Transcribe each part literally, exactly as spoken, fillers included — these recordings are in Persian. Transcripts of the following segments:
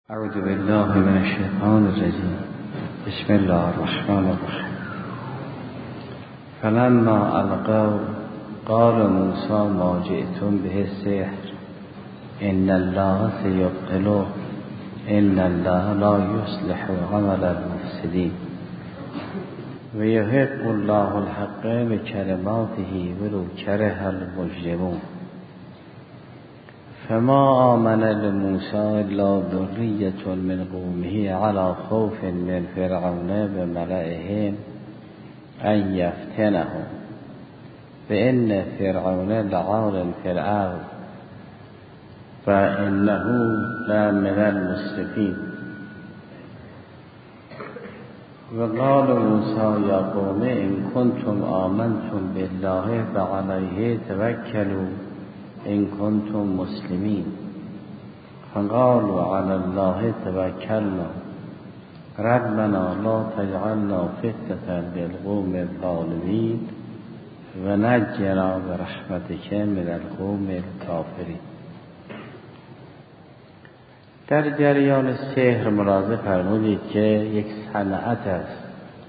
اعوذ بالله من الشیطان الرجیم. بسم الله الرحمن الرحیم. فلما القوا قال موسی ما جئتم به السحر ان الله سيبطله ان الله لا يصلح عمل المفسدين ويحق الله الحق بكلماته ولو كره المجرمون. فما آمن لموسى إلا ذرية من قومه على خوف من فرعون وملئهم أن يفتنهم فإن فرعون لعال في الأرض فإنه لمن المسرفين. وقال موسى يا قوم إن كنتم آمنتم بالله فعليه توكلوا إن كنتم مسلمين. فقالوا على الله توكلنا ربنا لا تجعلنا فتنة للقوم الظالمين ونجنا برحمتك من القوم الكافرين. در جریان سحر ملاحظه فرمودید که یک صنعت است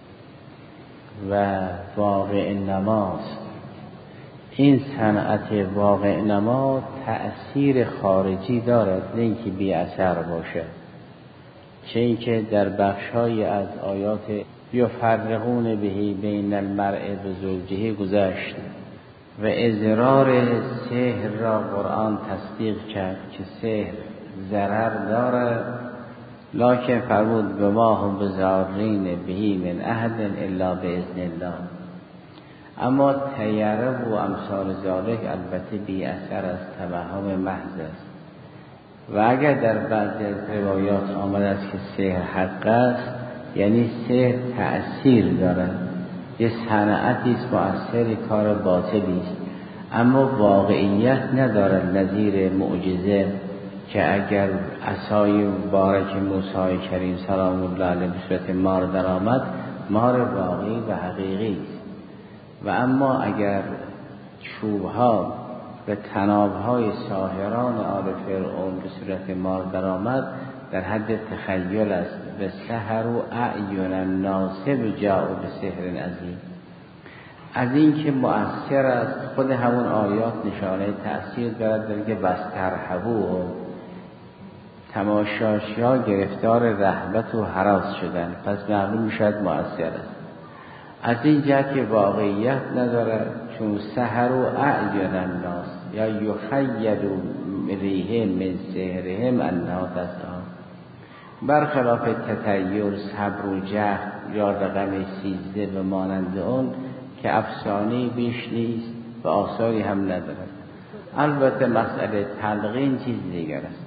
و واقع نماست. این صنعت واقع نما تأثیر خارجی دارد، نه اینکه بی اثر باشد، چه اینکه در بخشای از آیات یفرقون بهی بین المرء و زوجه گذشت و اضرار سحر را قرآن تصدیق کرد که سحر ضرر دارد، لکن فرمود به ما هم بضارین بهی من احد الا باذن الله. اما تیره و امثال ذالک البته بی اثر است، توهم محض است. و اگر در بعضی از روایات آمده است که سحر حق است، یعنی سحر تأثیر دارد، یه صنعتی است، مؤثر، کار باطلی است، اما واقعیت ندارد، نظیر معجزه که اگر عصای مبارک موسی کریم سلام الله علیه به صورت مار در آمد، مار واقعی و حقیقی است. و اما اگر چوبها و تنابهای ساحران آل فرعون به صورت مار در آمد، در حد تخیل است. و سحر و اعین الناس جاءوا بسحر عظیم. از این که مؤثر است، خود همون آیات نشانه تأثیر دارد، در که بسترهبو و تماشاشی ها گرفتار رهبت و هراس شدن، پس معلوم میشد مؤثر است. از این جهت که واقعیت ندارد، چون سحر و اعین الناس یا یخید ریهم من سحرهم انها تسعی، برخلاف تطیر، صبر و جهد یا رقم سیزده و مانند اون که افسانه بیش نیست و آثاری هم ندارد. البته مسئله تلقین چیز دیگر است.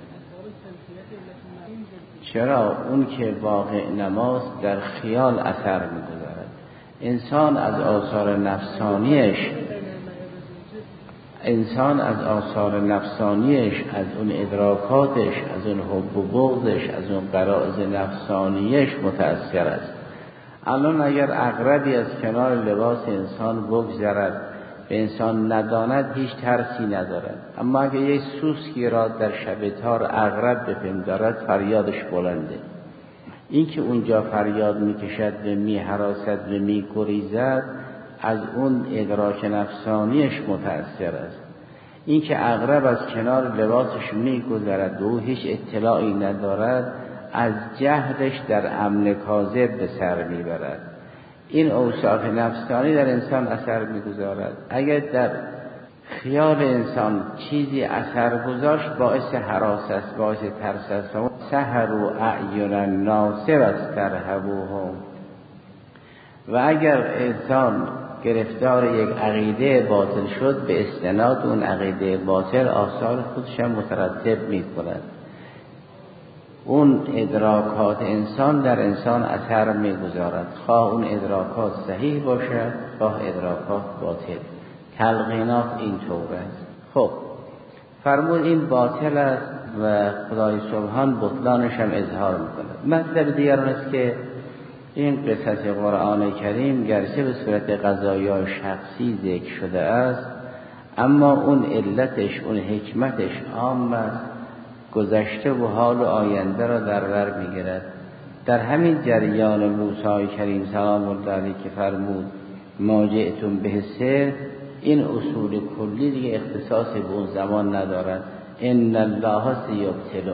چرا؟ اون که واقع نماست در خیال اثر می‌گذارد. انسان از آثار نفسانیش انسان از آثار نفسانیش از اون ادراکاتش، از اون حب و بغضش، از اون غرائز نفسانیش متأثر است. الان اگر عقربی از کنار لباس انسان بگذرد، به انسان نداند، هیچ ترسی ندارد. اما اگر یک سوسکی را در شب تار عقرب بپندارد، فریادش بلنده. این که اونجا فریاد میکشد و میهراسد و میگریزد، از اون ادراک نفسانیش متأثر است. این که عقرب از کنار لباسش میگذرد و هیچ اطلاعی ندارد، از جهلش در امن کاذب به سر میبرد. این اوصاف نفسانی در انسان اثر میگذارد. اگر در خیال انسان چیزی اثر گذاشت، باعث هراس است، باعث ترس است. سحر و اعین الناس واسترهبوهم. و اگر انسان گرفتار یک عقیده باطل شد، به استناد اون عقیده باطل آثار خودش هم مترتب می کند. اون ادراکات انسان در انسان اثر می گذارد، خواه اون ادراکات صحیح باشد، خواه ادراکات باطل. تلقینات این طور است. خب فرمود این باطل است و خدای سبحان بطلانش هم اظهار میکنه. مطلب دیگر است که این قصص قرآن کریم گرچه به صورت قضایا شخصی ذکر شده است، اما اون علتش، اون حکمتش عام است. گذشته و حال و آینده را در بر میگیرد. در همین جریان موسی کریم سلام الله علیه که فرمود ما جئتم به سحر، این اصول کلی دیگه اختصاص به اون زمان ندارد. ان الله سیبطل،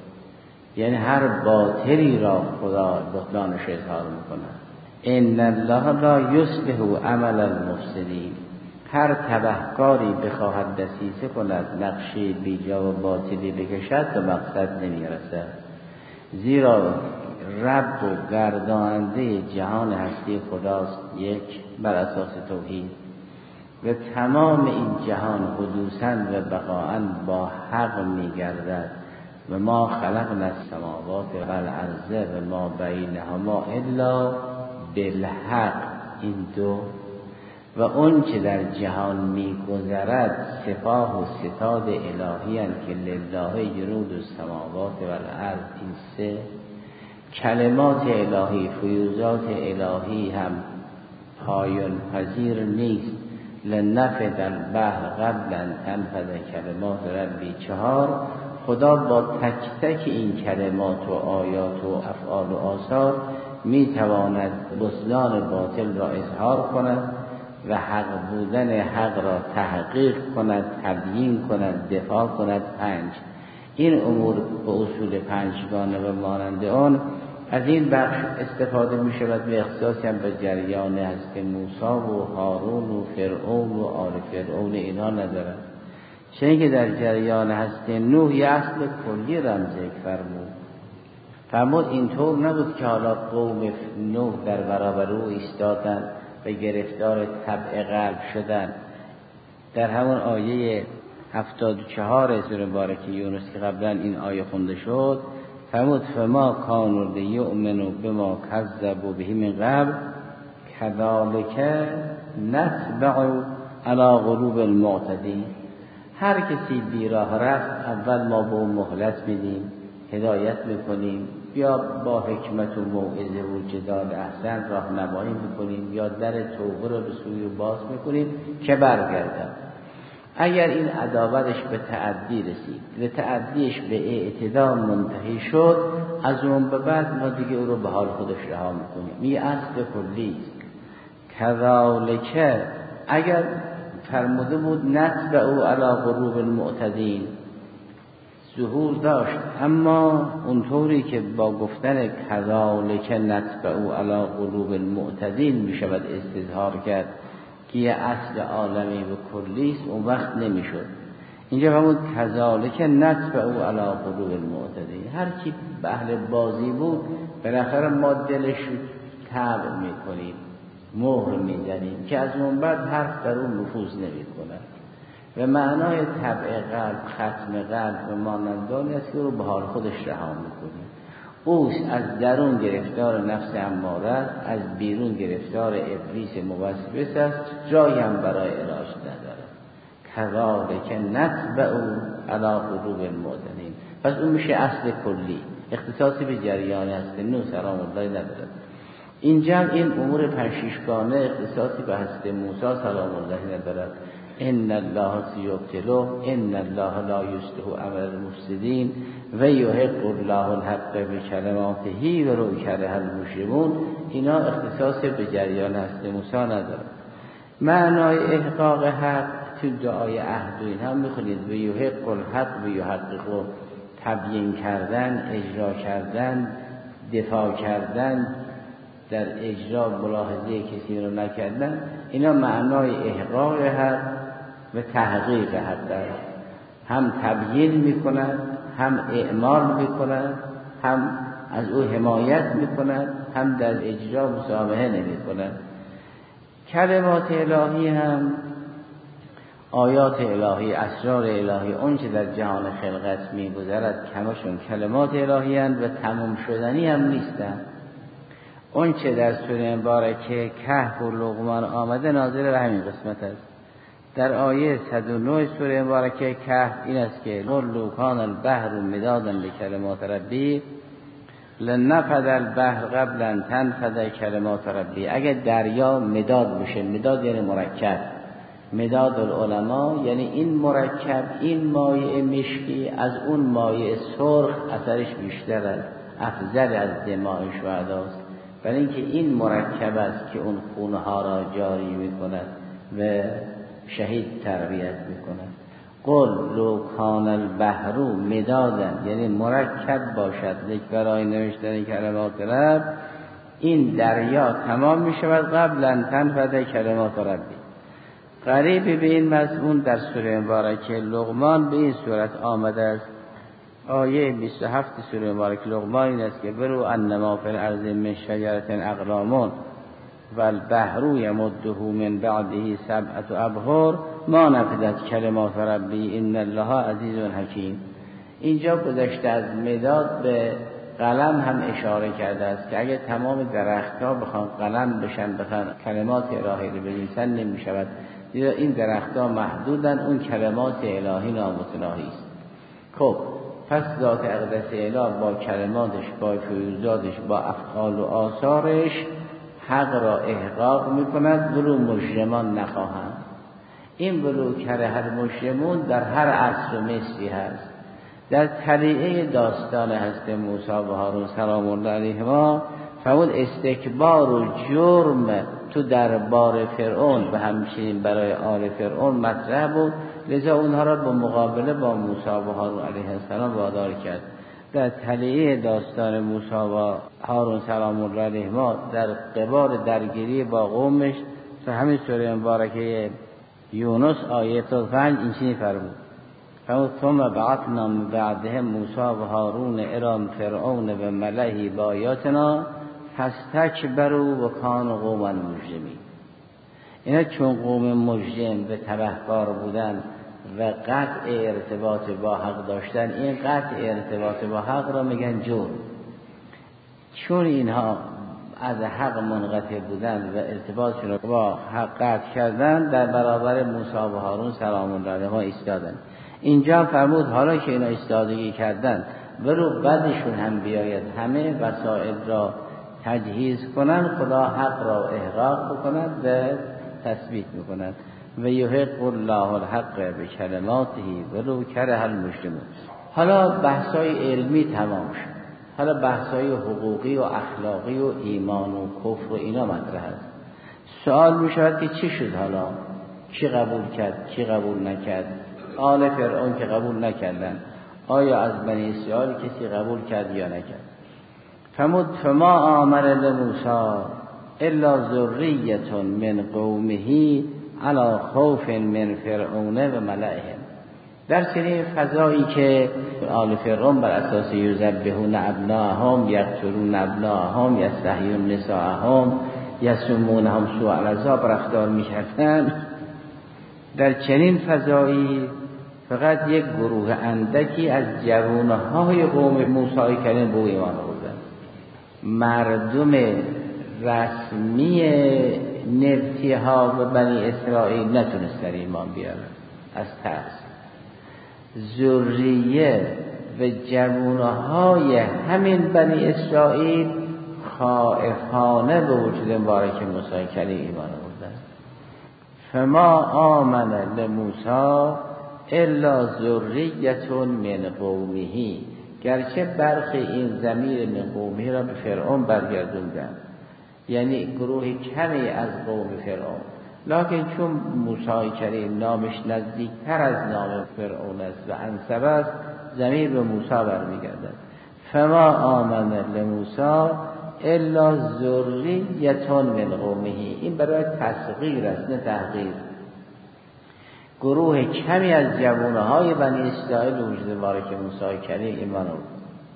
یعنی هر باطلی را خدا بطلانش اظهار میکنه. ان الله لا یصلح عمل المفسدین، هر تبهکاری بخواهد دسیسه کند، نقشه بیجا و باطلی بکشد به مقصد نمیرسد. زیرا رب و گرداننده جهان هستی خداست یک، بر اساس توحید، و تمام این جهان حدوثاً و بقاءً با حق میگردد. و ما خلقنا السماوات و الارض و ما بینهما الا بالحق، این دو. و اون که در جهان میگذرد سپاه و ستاد الهی هستند که لله جنود السماوات و الارض، این سه. کلمات الهی، فیوزات الهی هم پایان پذیر نیست. لنفد البحر قبل ان تنفد کلمات ربی، چهار. خدا با تک تک این کلمات و آیات و افعال و آثار میتواند بطلان باطل را اظهار کند و حق بودن حق را تحقیق کند، تبیین کند، دفاع کند. پنج. این امور به اصول پنجگانه و مانند آن از این بخش استفاده می شود به اختصاصی هم به جریان هست موسی و هارون و فرعون و آل فرعون اینها ندارد. چون که در جریان هست نوح یه اصل کلی رمز فرمود فرمود اینطور نبود که حالا قوم نوح در برابر او ایستادن و گرفتار طبع قلب شدن. در همون آیه هفتاد و چهار سوره مبارکه یونس که قبلا این آیه خونده شد فرمود فما کانوا لیؤمنوا بما کذبوا به من قبل کذالک نتبع علی قلوب المعتدین. هر کسی بیراه رفت اول ما به اون مهلت میدیم، هدایت میکنیم، یا با حکمت و موعظه و جدال احسن راهنمایی میکنیم، یا در توبه رو به سوی باز میکنیم که برگردن. اگر این عداوتش به تعدی رسید و تعدیش به اعتدام منتهی شد، از اون به بعد ما دیگه او رو به حال خودش رها میکنیم. این اصل کلی است. کذالک، اگر فرموده بود نتبع او علی قلوب المعتدین، ظهور داشت، اما اونطوری که با گفتن کذالک نتبع او علی قلوب المعتدین میشود استظهار کرد که یه اصل عالمی و کلی است، اون وقت نمیشد. اینجا فرمود کذالک نتبع او علی قلوب المعتدین. هر کی به اهل بازی بود بالاخره ما دلش تابع میکنیم، مهر میزنیم که از اون بعد حرف در اون نفوذ نمیکنه. و معنای طبع قلب، ختم قلب و مانندانی است که رو به حال خودش رها میکنیم. اوست از درون گرفتار نفس اماره، از بیرون گرفتار ابلیس موسوس است، جایی هم برای علاج نداره. کذالک نتبع علی قلوب المعتدین. پس اون میشه اصل کلی، اختصاصی به جریان هست نو سلام الله نداره. اینجا این امور پنجشیشگانه اختصاصی به هست موسی سلام الله ندارد. ان الله سیبطل، ان الله لا یصلح عمل المفسدین و یحق الله الحق بکلماته و لو کره المجرمون. اینا اختصاص به جریان هست موسی ندارد. معنای احقاق حق تو دعای عهد و این هم میخونید و یحق الحق و یحقق، تبیین کردن، اجرا کردن، دفاع کردن، در اجرا ملاحظه کسی رو نکردن. اینا معنای احقاق حق و تحقیق حق دارد. هم تبیین میکنند، هم اعمال میکنند، هم از او حمایت میکنند، هم در اجرا مسامحه نمیکنند. کلمات الهی هم آیات الهی، اسرار الهی، اون چه در جهان خلقت میگذرد کمشون کلمات الهی هستند و تمام شدنی هم نیستند. اون چه در سوره مبارکه کهف و لقمان آمده نازل به همین قسمت است. در آیه صد و نه سوره مبارکه کهف این است که قل لو کان البحر مدادا لکلمات ربی لنفد البحر قبل ان تنفد کلمات ربی. اگر دریا مداد بشه، مداد یعنی مرکب، مداد العلماء یعنی این مرکب، این مایع مشکی از اون مایع سرخ اثرش بیشتر است، افضل از دماء شهداست، برای اینکه این مرکب است که اون خونها را جاری میکند و شهید تربیت میکند. قل لو کان البحر مدادا، یعنی مرکب باشد لیک برای نوشتن کلمات رب این دریا تمام میشود قبل ان تنفذ کلمات ربی. قریب به این مضمون در سوره مبارکه لقمان به این صورت آمده است. آیه بیست و هفت سوره مبارکه لقمان این است که برو انما فی الارض من شجرة اقلام والبحر یمده من بعده سبعة ابحر ما نفدت کلمات ربی ان الله عزیز حکیم. اینجا گذشته از مداد به قلم هم اشاره کرده است که اگه تمام درختها بخوان قلم بشن بخوان کلمات الهی رو بنویسن نمی شود، دیگه این درختها محدودن، اون کلمات الهی نامتناهی است. خب پس ذات اقدس الهی با کلماتش، با فیوزاتش، با افعال و آثارش حق را احقاق میکند، ولو مجرمان نخواهند. این ولو کره هر مجرمون در هر عصر و مصری هست. در طلیعه داستان هست موسی و هارون سلام الله علیهما فرمود استکبار و جرم تو دربار فرعون و همچنین برای آل فرعون مطرح بود، لذا اونها را به مقابله با موسی و هارون علیه السلام وادار کرد. در طلیعه داستان موسی و هارون سلام الله علیهما در قبال درگیری با قومش تو همین سوره مبارکه یونس آیه پنج این چنین فرمود فرمود ثم بعثنا من بعدهم موسی و هارون الی فرعون و ملئه بآیاتنا فاستکبروا و کانوا قوما مجرمین. اینا چون قوم مجرم و تبهکار بودن و قطع ارتباط با حق داشتن، این قطع ارتباط با حق را میگن جرم. چون اینها از حق منقطع بودن و ارتباطشون را با حق قطع کردن، در برابر موسی و هارون سلام الله علیهما ایستادن. اینجا فرمود حالا که اینا ایستادگی کردن برو بعدشون هم بیاید همه وسائل را تجهیز کنن، خدا حق را احقاق بکند و تثبیت بکند. و یحق الله الحق بکلماته ولو کره المجرمون. حالا بحثای علمی تمام شد، حالا بحثای حقوقی و اخلاقی و ایمان و کفر و اینا مطرح است. سوال می شود که چی شد؟ حالا کی قبول کرد کی قبول نکرد؟ آل فرعون که قبول نکردن، آیا از بنی اسرائیل کسی قبول کرد یا نکرد؟ فرمود فما آمن لموسی الا ذریة من قومه علی خوف من فرعون و ملئهم. در چنین فضایی که آل فرعون بر اساس یذبحون ابناءهم یقتلون ابناءهم یستحیون نساءهم یسومونهم سوء العذاب رفتار می‌کردند، در چنین فضایی فقط یک گروه اندکی از جوانهای قوم موسی کریم به ایمان آوردند. مردم رسمی نبطی‌ها و بنی اسرائیل نتونستن ایمان بیارن از ترس. ذریه و جوانهای همین بنی اسرائیل خائفانه به وجود مبارک موسی کریم ایمان آوردند. فما آمن لموسی الا ذریة من قومه. گرچه برخی این ضمیر من قومه را به فرعون برگردوندن، یعنی گروه کمی از قوم فرعون، لکن چون موسی کریم نامش نزدیکتر از نام فرعون است و انسب است، ضمیر به موسی برمیگردد. فما آمن لموسی الا ذریة من قومه. این برای تصغیر است نه تحقیر. گروه کمی از جوانهای بنی اسرائیل وجود مبارک موسی کریم ایمان آورد.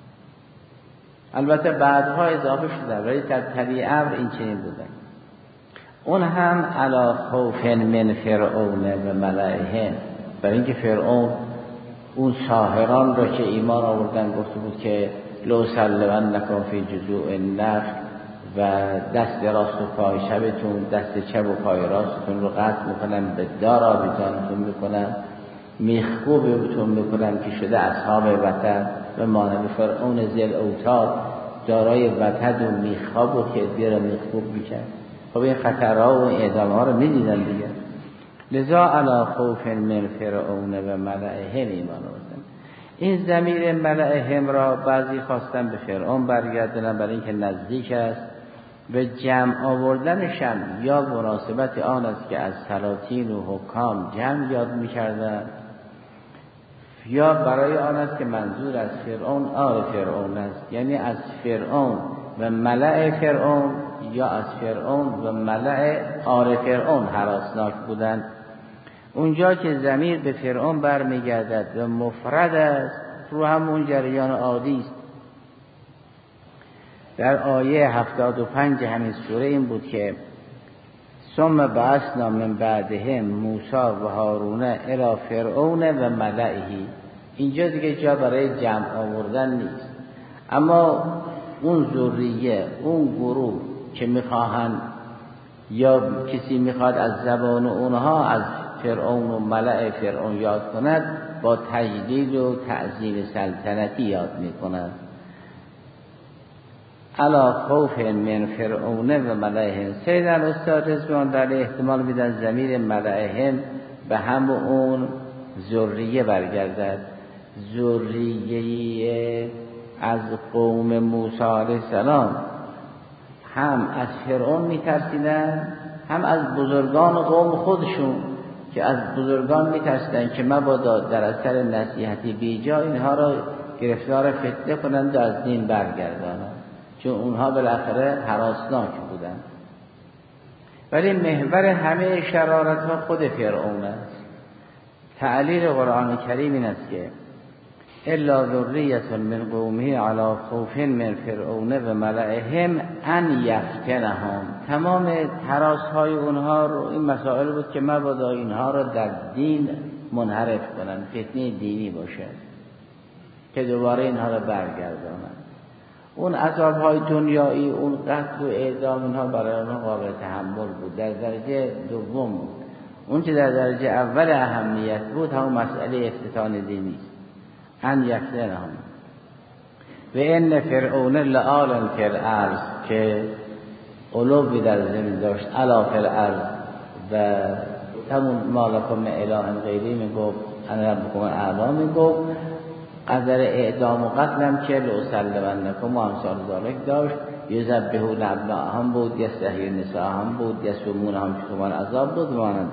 البته بعدها اضافه شدن، ولی در طبیعه امر این چنین بودن. اون هم علی خوف من فرعون و ملئهم، برای اینکه فرعون اون ساحران را که ایمان آوردن گفته بود که لو سلمنکم فی جذوع النخل و دست راست و پای چپتون، دست چپ و پای راستتون رو قطع میکنم، به دار آویزانتون میکنم، میخکوب بهتون میکنم که شده اصحاب وتد و مانند فرعون ذی الاوتاد دارای وتد و میخا بود که ادبیر میخکوب میکرد. خب این خطرها و اعدام ها رو میدیدن دیگه. لذا علی خوف من فرعون و ملئهم ایمان آوردند. این ضمیر ملئهم را بعضی خواستن به فرعون برگردونن برای اینکه نزدیک است و جمع آوردنش هم یا مناسبت آن است که از سلاطین و حکام جمع یاد می‌کردن یا برای آن است که منظور از فرعون آل فرعون است، یعنی از فرعون و ملأ فرعون یا از فرعون و ملأ آل فرعون هراسناک بودند. اونجا که ضمیر به فرعون برمیگردد و مفرد است رو همون جریان عادی است. در آیه هفتاد و پنج همین سوره این بود که ثم بعثنا من بعدهم موسی و هارون الی فرعون و ملئه. اینجا دیگه جا برای جمع آوردن نیست، اما اون ذریه، اون گروه که میخواهند یا کسی میخواد از زبان اونها از فرعون و ملأ فرعون یاد کند با تجلیل و تعظیم سلطنتی یاد میکند. علا خوف من فرعون و ملئهم. سید الاستاد رضوان در احتمال میدن ضمیر ملئهم به هم اون ذریه برگردد، ذریه از قوم موسی علیه السلام هم از فرعون میترسیدن هم از بزرگان قوم خودشون که از بزرگان میترسیدن که مبادا در اثر نصیحتی بیجا اینها را گرفتار فتنه کنند و از دین برگردانند، چون اونها بالاخره هراسناک بودند. ولی محور همه شرارت ها خود فرعون است. تعلیل قرآن کریم این است که الا ذریة من قومه علی خوف من فرعون و ملئهم ان یفتنهم. تمام تراس های اونها رو این مسائل بود که مبادا اینها رو در دین منحرف کنند، فتنه دینی باشد که دوباره اینها رو برگردانند. اون عذاب های دنیایی، اون قتل و اعدام، اینها برای اونها قابل تحمل بود، در درجه دوم بود. اون که در درجه اول اهمیت بود همون مسئله افتتان دینی است. ان یفتنهم و ان فرعون لعال فی الارض، که علوی در زمین داشت، علا فی الارض، و همون مالکم اله غیری میگفت، انا ربکم الاعلی میگفت. قدر اعدام و قتل هم که لأسلمنکم و امثال ذالک داشت. یذبحون ابناءهم بود، یستحیون نساءهم بود، یصومونهم شومان عذاب بود مانند.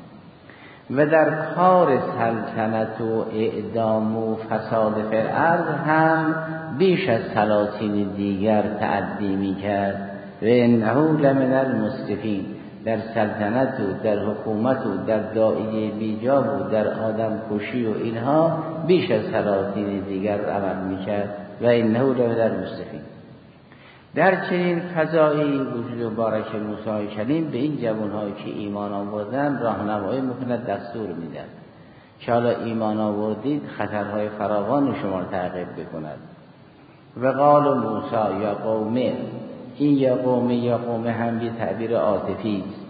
و در کار سلطنت و اعدام و فساد فی الارض هم بیش از سلاطین دیگر تعدی می‌کرد. و انه لمن المسرفین. در سلطنت و در حکومت و در داعیه بیجا و در آدم کشی و اینها بیش از سلاطین دیگر عمل می‌کرد. و انه لمن المسرفین. در چنین فضایی وجود مبارک موسی کلیم به این جوان‌هایی که ایمان آوردن راهنمایی می‌کند، دستور می‌دهد که حالا ایمان آوردید خطرهای فراوان شما را تعقیب بکند. و قال موسی یا قومه، این یا قومه یا قومه هم به تعبیر عاطفی است،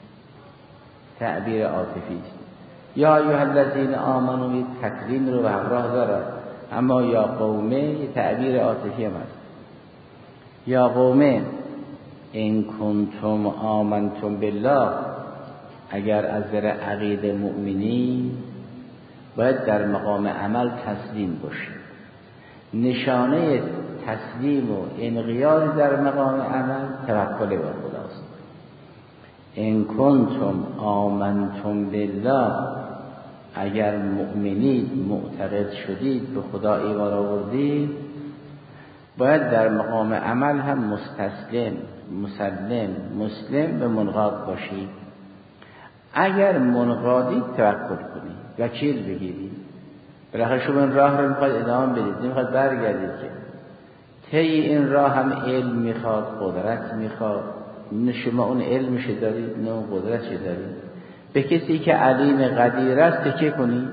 تعبیر عاطفی است. یا ایها الذین آمنوا یک تکریم رو به همراه دارد، اما یا قومه یه تعبیر عاطفی هم است. یا قومه این کنتم آمنتم بالله، اگر از نظر عقیده مؤمنی باید در مقام عمل تسلیم باشید. نشانه تسلیم و انقیاد در مقام عمل توکل بر خداست. این کنتم آمنتم بالله، اگر مؤمنید، معتقد شدید، به خدا ایمان آوردید، باید در مقام عمل هم مستسلم، مسلم، مسلم به منقاد باشید. اگر منقادید توکل کنید، وکیل بگیرید. بالاخره شما این راه رو میخواید ادامه بدید، نمیخواید برگردید که. طی این راه هم علم میخواد، قدرت میخواد. نه شما اون علمش دارید نه اون قدرتش دارید. به کسی که علیم قدیر است تکیه کنید.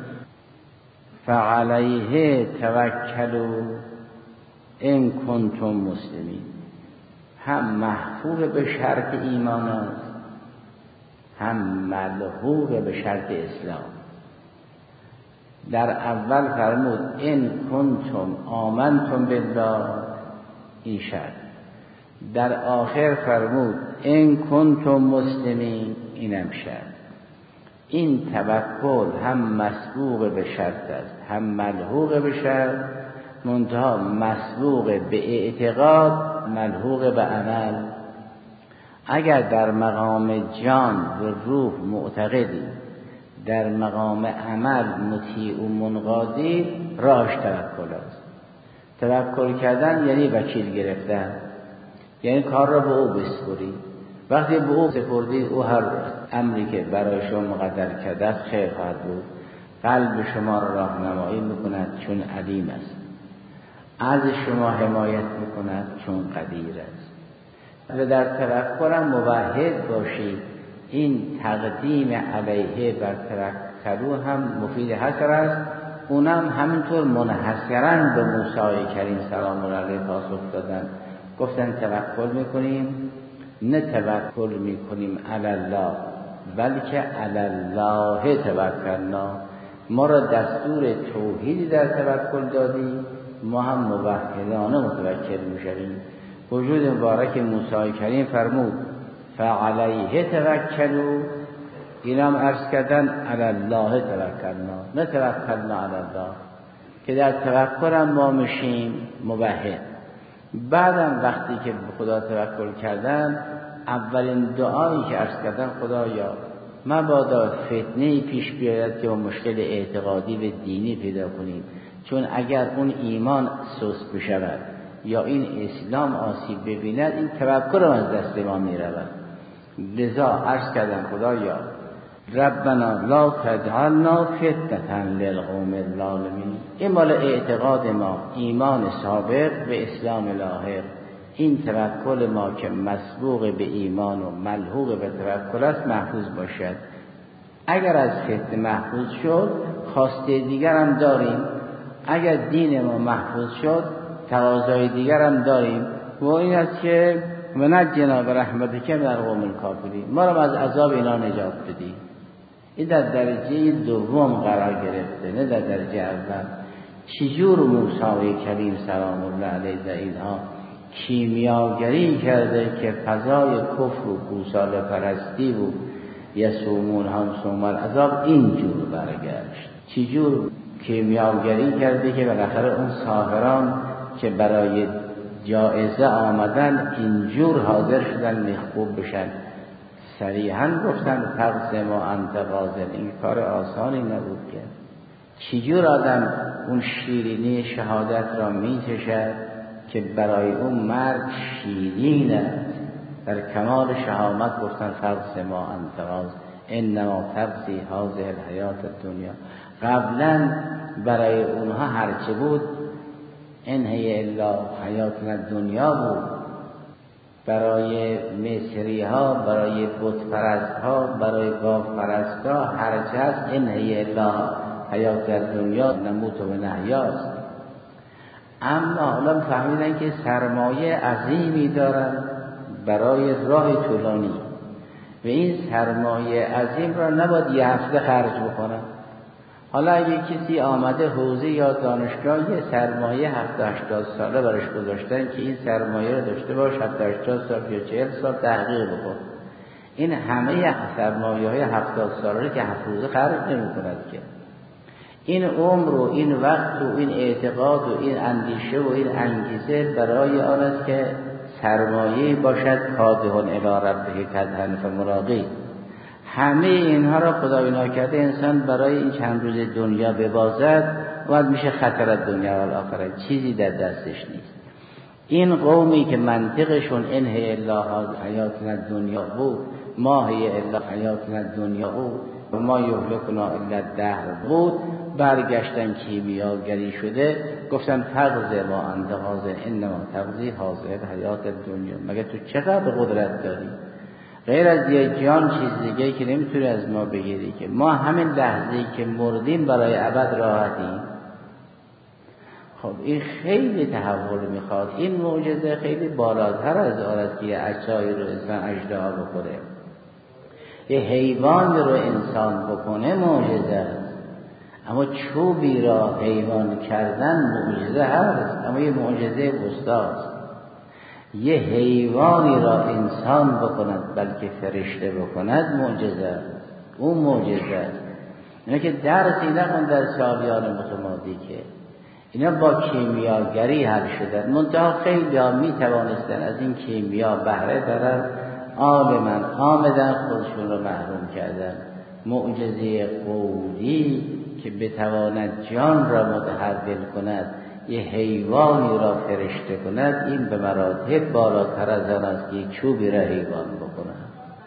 فعلیه توکلوا این کنتم مسلمین. هم محفوظ به شرط ایمان است، هم ملحوظ به شرط اسلام. در اول فرمود این کنتم آمنتم بالله، این شرط. در آخر فرمود این کنتم مسلمین، اینم شرط. این توکل هم مسبوق به شرط است هم ملحوق به شرط، منتها مسبوق به اعتقاد ملحوق به عمل. اگر در مقام جان و روح معتقدی، در مقام عمل مطیع و منقادی، راهش توکل است. توکل کردن یعنی وکیل گرفتن، یعنی کار را به او بسپری. وقتی به او سپردید، او هر امری که برای شما مقدر کرده خیر خواهد بود. قلب شما را راهنمایی میکند چون علیم است، از شما حمایت میکند چون قدیر است. و در توکل هم موحد باشید. این تقدیم علیه بر توکلو هم مفید حصر است. اونم همینطور منحصرا به موسی کریم سلام الله علیه پاسخ دادن، گفتن توکل میکنیم، نه توکل میکنیم علی الله بلکه علی الله توکلنا. ما را دستور توحیدی در توکل دادی، ما هم موحدانه متوکل میشویم. وجود مبارک موسی کریم فرمود فعلیه توکلوا، اینم عرض کردن علی الله توکلنا، نه توکلنا علی الله، که در توکل هم ما میشیم موحد. بعدم وقتی که به خدا توکل کردن، اولین دعایی که عرض کردن خدایا مبادا فتنه‌ای پیش بیاید که ما مشکل اعتقادی و دینی پیدا کنیم، چون اگر اون ایمان سست بشود یا این اسلام آسیب ببیند، این توکل از دست ما می رود. لذا عرض کردن خدایا ربنا لا تجعلنا فتنة للقوم الظالمین. این مال اعتقاد ما، ایمان سابق به اسلام لاحق. این توکل ما که مسبوق به ایمان و ملحوق به توکل است محفوظ باشد. اگر از فتنه محفوظ شد، خواسته دیگر هم داریم. اگر دین ما محفوظ شد، تقاضای دیگر هم داریم، و این است که ونجنا برحمتک من القوم الکافرین، ما را از عذاب اینا نجات بدی. این در درجه دوم قرار گرفته، نه در درجه اول. چجور موسی کریم سلام الله علیه در اینها کیمیاگری کرده که فضای کفر و گوساله پرستی و یسومون هم سوم العذاب اینجور برگشت. چجور کیمیاگری کرده که بالاخره اون ساحران که برای جایزه آمدن اینجور حاضر شدن میخوب بشن. صریحاً گفتن فقط ما انت غازل. این کار آسانی نبود که چجور آدم اون شیرینی شهادت را میچشد که برای اون مرگ شیرین است. در کمال شهامت گفتن فقط ما انت غازل انما تقضی هذه الحیات الدنیا. قبلا برای اونها هرچه بود ان هی الا حیاتنا الدنیا بود. برای مصری ها، برای بت پرست ها، برای گاو پرست ها هرچه هست ان هی الا حیات الدنیا نموت و نحیاست. اما حالا فهمیدن که سرمایه عظیمی دارن برای راه طولانی و این سرمایه عظیم را نباید یه هفته خرج بکنن. حالا اگه کسی آمده حوزه یا دانشگاه یه سرمایه هفتاد هشتاد ساله برش گذاشتن که این سرمایه رو داشته باش هفتاد هشتاد سال یا چهل سال تحقیق بکن، این همه سرمایه های هفتاد ساله که هفت روزه خرج نمی کند که. این عمر و این وقت و این اعتقاد و این اندیشه و این انگیزه برای آن است که سرمایه باشد کادهون الی ربه کدحن فملاقیه. همه اینها را خدای ناکرده انسان برای این چند روز دنیا ببازد و میشه خطر دنیا و آخرت، چیزی در دستش نیست. این قومی که منطقشون ان هی الا حیاتنا الدنیا بود، ما هی الا حیاتنا الدنیا بود و ما یهلکنا الا الدهر بود، برگشتن کیمیاگری شده گفتن فقط ما انت غازل انما تقضی هذه الحیات الدنیا. مگه تو چقدر قدرت داری؟ غیر از یه جان چیز دیگه که نمیتونی از ما بگیری که ما همین لحظه‌ای که مردیم برای ابد راحتیم. خب این خیلی تحول میخواد. این معجزه خیلی بالاتر از آن است که یه عصایی رو انسان اژدها بکنه، یه حیوان رو انسان بکنه معجزه است. اما چوبی را حیوان کردن معجزه هست، اما یه معجزه وسطاست. یه حیوانی را انسان بکند بلکه فرشته بکند معجزه است. اون معجزه است. اینا که درسی نخون در سالیان متمادی که اینا با کیمیاگری حل شدن، منتها خیلی ها می توانستن از این کیمیا بهره برن، عالماً آمدن خودشون رو محروم کردن. معجزه قولی که بتواند جان را متحول کند، یه حیوانی را فرشته کند، این به مراتب بالاتر از آن است که یک چوبی را حیوان بکند.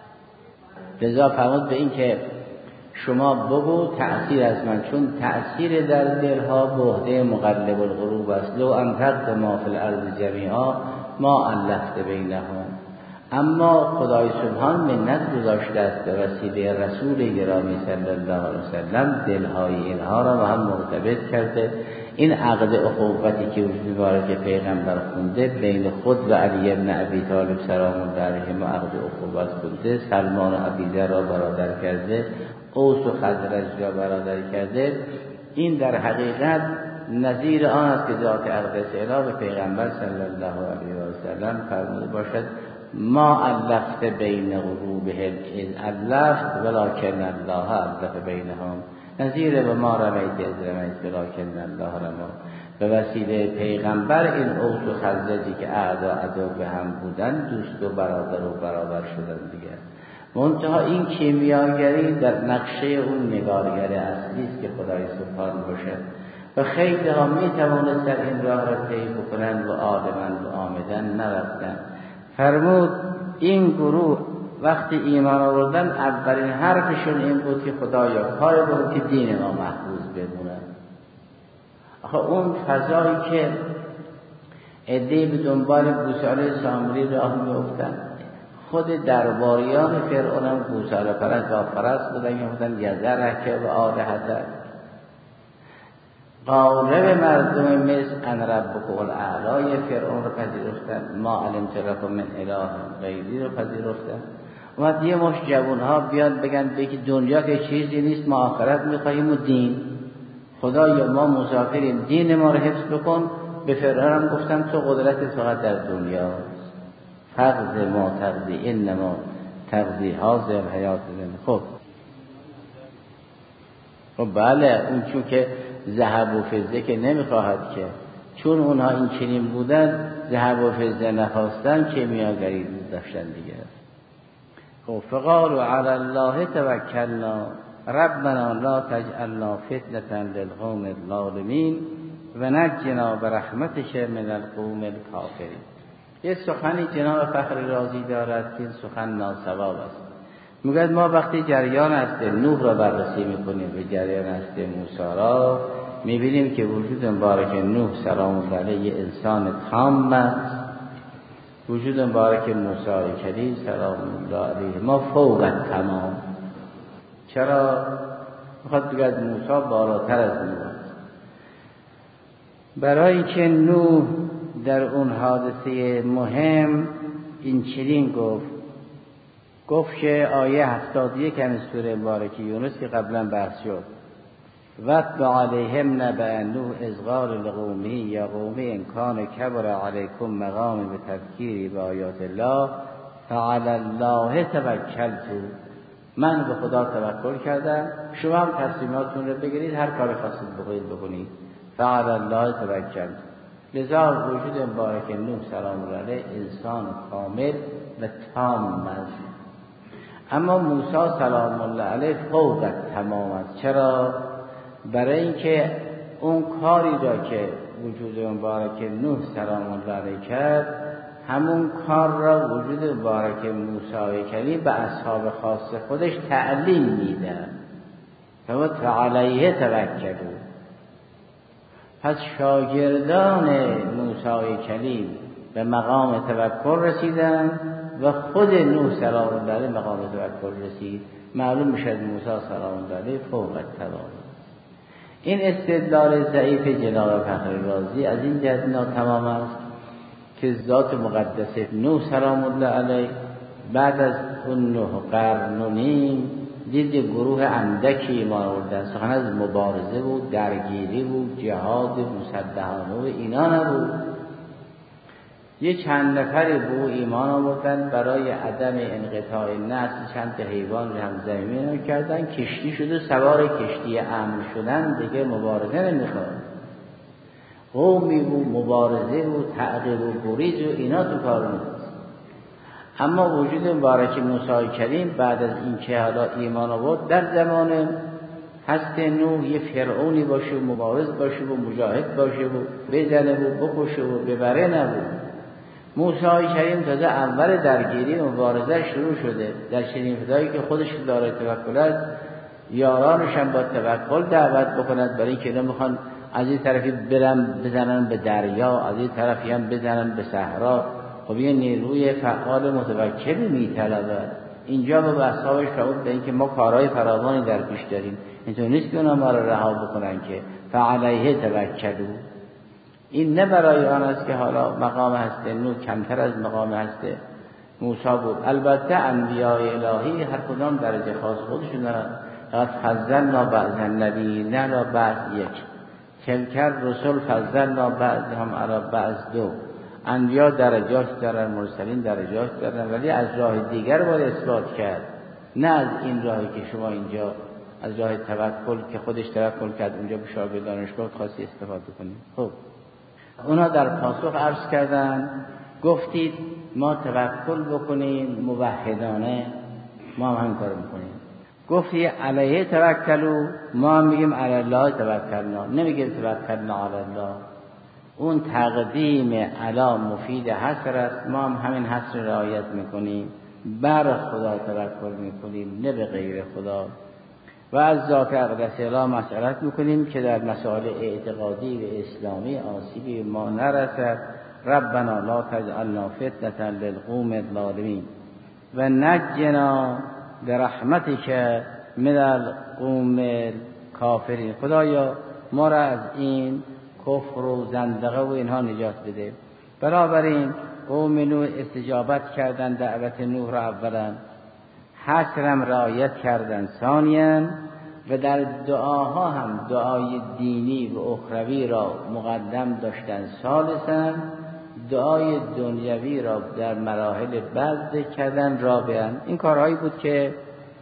لذا فرمود به این که شما بگو تأثیر از من، چون تأثیر در دلها بهده مقلب القلوب است. لو انفقت ما فی الارض جمیعا ما الفت بینهم. اما خدای سبحان منت گذاشته است به وسیله رسول گرامی صلی الله علیه وسلم دلهای اینها را با هم مرتبط کرده. این عقد اخوتی که وجود مبارک پیغمبر خونده بین خود و علی بن ابی طالب سلام الله علیه عقد اخوت خونده، سلمان و عبیده را برادر کرده، اوس و خزرج را برادر کرده. این در حقیقت نظیر آن است که ذات اقدس الهی به پیغمبر صلی الله علیه و سلم فرموده باشد ما الفت بین قلوبهم اذ الفت ولکن الله الف بینهم. نظیر و ما رمیت از رمیت ولکن الله رما. به وسیله پیغمبر این اوس و خزرجی که اعدا عدو به هم بودن دوست و برادر و برابر شدن دیگر. منتها این کیمیاگری در نقشه اون نگارگر اصلی است که خدای سبحان باشد و خیلی ها می توانستن این راه را طی بکنن و آدمن و آمدن نرفتن. فرمود این گروه وقتی ایمان آوردن اولین حرفشون این بود که خدایا کار بود که دین ما محفوظ بمونه. آخه اون فضایی که عده‌ای به دنبال گوساله سامری راه می‌افتند، خود درباریان فرعون هم گوساله پرست و پرست بودن که بودن یذرک و آلهتک. قالب مردم مصر ان ربکم الاعلی فرعون رو پذیرفتن، ما علمت لکم من اله غیری رو پذیرفتن. اومد یه مش جوانها بیان بگن به که دنیا که چیزی نیست، ما آخرت میخواییم و دین. خدایا ما مسافریم، دین ما رو حفظ بکن. به فرعون هم گفتم تو قدرت فقط در دنیا، فقد ما تقضی انما تقضی هذه الحیات الدنیا. خب خب بله، اون چون که ذهب و فضه که نمیخواهد که، چون اونها این چنین بودن ذهب و فضه نخواستن کیمیاگری داشتن دیگه. خب فقالوا علی الله توکلنا ربنا لا تجعلنا فتنة للقوم الظالمین و نجنا برحمتک من القوم الکافرین. یه سخنی جناب فخری رازی دارد که سخن ناصواب است. میگوید ما وقتی جریان هسته نوح را بررسی میکنیم به جریان هسته موسی را، میبینیم که وجود مبارک نوح سلام الله علیه یه انسان تام است. وجود مبارک موسی کلیم سلام الله علیه ما فوق تمام. چرا؟ میخواد بگوید موسی بالاتر از نوح است. برای که نوح در اون حادثه مهم این چنین گفت گفت که آیه هفتاد و یک همین سوره مبارکه یونس که قبلا بحث شد، وَاتْلُ عَلَیْهِمْ نَبَأَ نُوحٍ اذ قال لقومه یا قوم ان کان کبر علیکم مقامی به تذکیری به آیات الله فعلی الله توکلت. من به خدا توکل کردم، شما هم تصمیماتون رو بگیرید، هر کاری خواستید بکنید بکنید. فعلی الله توکلت. لذا وجود مبارک نوح سلام الله علیه انسان کامل و تام است. اما موسی سلام الله علیه فوق تمام است. چرا؟ برای اینکه اون کاری را که وجود مبارک نوح سلام الله علیه کرد، همون کار را وجود مبارک موسی کلیم به اصحاب خاص خودش تعلیم میدن. فوت علیه توکلوا. پس شاگردان موسی کلیم به مقام توکل رسیدن و خود نوح سلام الله علیه مقام توکل رسید. معلوم میشد موسی سلام الله علیه فوق التمام. این استدلال ضعیف جناب فخری رازی از این جهت ناتمام است که ذات مقدس نوح سلام الله علیه بعد از اون نه قرن و نیم دید گروه اندکی ایمان آوردن. سخن از مبارزه بود، درگیری بود، جهاد مسلحانه و اینا نبود. یه چند نفری به او ایمان آوردن، برای عدم انقطاع نسل چند تا حیوان رو هم زمینی کردن، کشتی شده، سوار کشتی امن شدن، دیگه مبارزه نمیخواد. قومی بود، مبارزه بود، تعقیب و گریز و اینا تو کار نیست. اما وجود مبارک موسی کریم بعد از این که حالا ایمان آورد، در زمان هست نوح یه فرعونی باشه و مبارز باشه و مجاهد باشه و بزنه و بکشه و ببره نبود. موسی کریم تازه اول درگیری مبارزه شروع شده، در چنین فضایی که خودش داره توکل است، یارانش هم با توکل دعوت بکنند، برای اینکه اینا میخوان از این طرفی برن بزنن به دریا، از این طرفی هم بزنن به صحرا. خب یه نیروی فعال متوکل میطلبه. اینجا به اصحابش فرمود به اینکه ما کارهای فراوانی در پیش داریم، اینطور نیست که اونا ما رو رها بکنن که فعلیه توکلوا. این نه برای آن است که حالا مقام هست نوح کمتر از مقام هست موسی بود. البته انبیاء الهی هر کدام درجه خاص خودشون دارن. فقط فضلنا بعض النبیین علی بعض یک، تلک رسول فضلنا بعضهم علی بعض دو. انبیاء درجات دارن، مرسلین درجات دارن، ولی از راه دیگر باید اثبات کرد، نه از این راهی که شما اینجا از راه توکل که خودش توکل کرد اونجا به شاگرد دانشگاه خواستی استفاده کنید. خب اونا در پاسخ عرض کردن، گفتید ما توکل بکنیم موحدانه، ما هم همین کارو میکنیم. گفتی علیه توکلوا، ما هم میگیم علی الله توکلنا، نمیگیم توکلنا علی الله. اون تقدیم علی مفید حصر است، ما هم همین حصر رعایت میکنیم، بر خدا توکل میکنیم نه به غیر خدا. و از ذات اقدس اله مسئلت میکنیم که در مسائل اعتقادی و اسلامی آسیبی ما نرسد. ربنا لا تجعلنا فتنة للقوم الظالمین و نجنا برحمتک من القوم الکافرین. خدایا ما را از این کفر و زندقه و اینها نجات بده. بنابراین قوم نوح استجابت کردن دعوت نوح را اولا، حصرم رعایت کردن ثانیاً، و در دعاها هم دعای دینی و اخروی را مقدم داشتن ثالثاً، دعای دنیوی را در مراحل بعد کردن رابعاً. این کارهایی بود که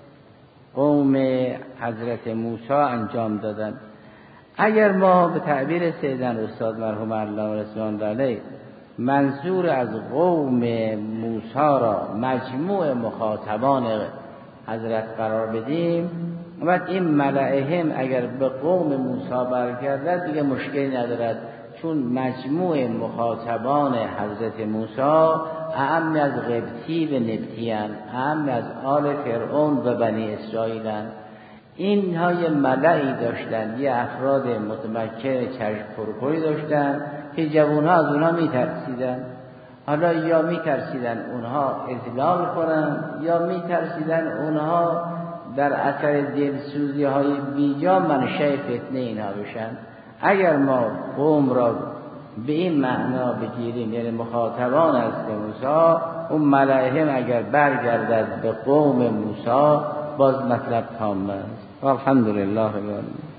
قوم حضرت موسی انجام دادن. اگر ما به تعبیر سیدن استاد مرحوم الله رضوان علیه منظور از قوم موسی را مجموع مخاطبان حضرت قرار بدیم، بعد این ملائهم اگر به قوم موسی برگردد دیگه مشکلی ندارد، چون مجموع مخاطبان حضرت موسی اعم از قبطی و نبطی هستند، اعم از آل فرعون و بنی اسرائیل هستند. اینها یه ملعی داشتن، یه افراد متمکن چشم پرپری داشتن که جوانها از اونها میترسیدن. حالا یا میترسیدن اونها اذلال کنن، یا میترسیدن اونها در اثر دلسوزی های بیجا منشأ فتنه اینها بشن. اگر ما قوم را به این معنا بگیریم، یعنی مخاطبان از موسی، اون ملائهم اگر برگردد به قوم موسی باز مطلب تام است. الحمدلله رب العالمین.